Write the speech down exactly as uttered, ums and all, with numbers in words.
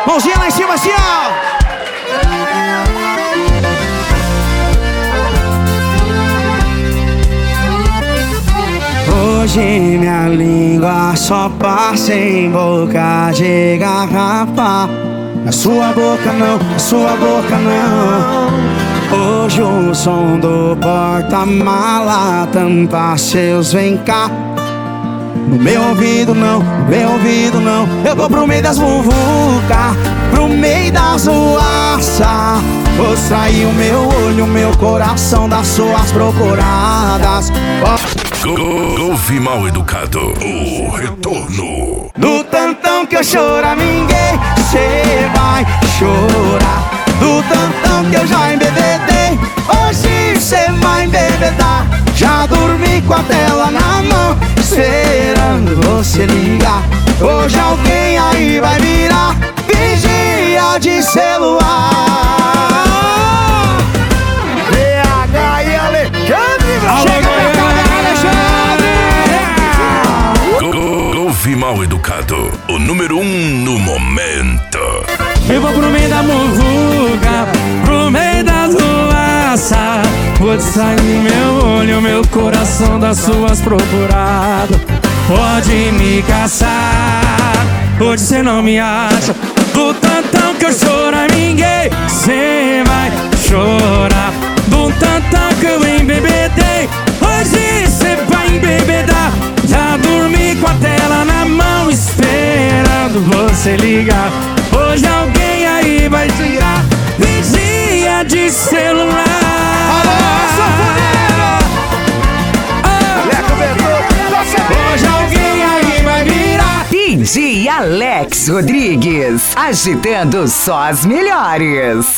Mãozinha lá em cima assim, ó. Hoje minha língua só passa em boca de garrafa. Na sua boca não, na sua boca não. Hoje o som do porta-mala tampa seus vem cá. No meu ouvido não, no meu ouvido não. Eu vou pro meio das muvuca, pro meio das ruaça. Vou sair o meu olho, o meu coração das suas procuradas. Golfe Mal Educado, o retorno. Do tantão que eu choraminguei, cê vai chorar. Do tantão que eu já embebedei, hoje cê vai embebedar. Já dormi com a tela na mão, esperando você ligar. Hoje alguém aí vai virar vigia de celular. B H e Alexandre, chega pra cá, Alexandre. Golfe Mal Educado, o número um no momento. Eu vou pro meio da muvuca, pro meio das ruaças. Vou distrair meu olho, meu coração das suas procuradas. Pode me caçar, hoje cê não me acha. Do tantão que eu choraminguei, cê vai chorar. Do tantão que eu embebedei, hoje cê vai embebedar. Já dormi com a tela na mão, esperando você ligar. Hoje alguém aí vai tirar vigia de celular. Hoje alguém aí vai virar D J Alex Rodrigues, agitando só as melhores.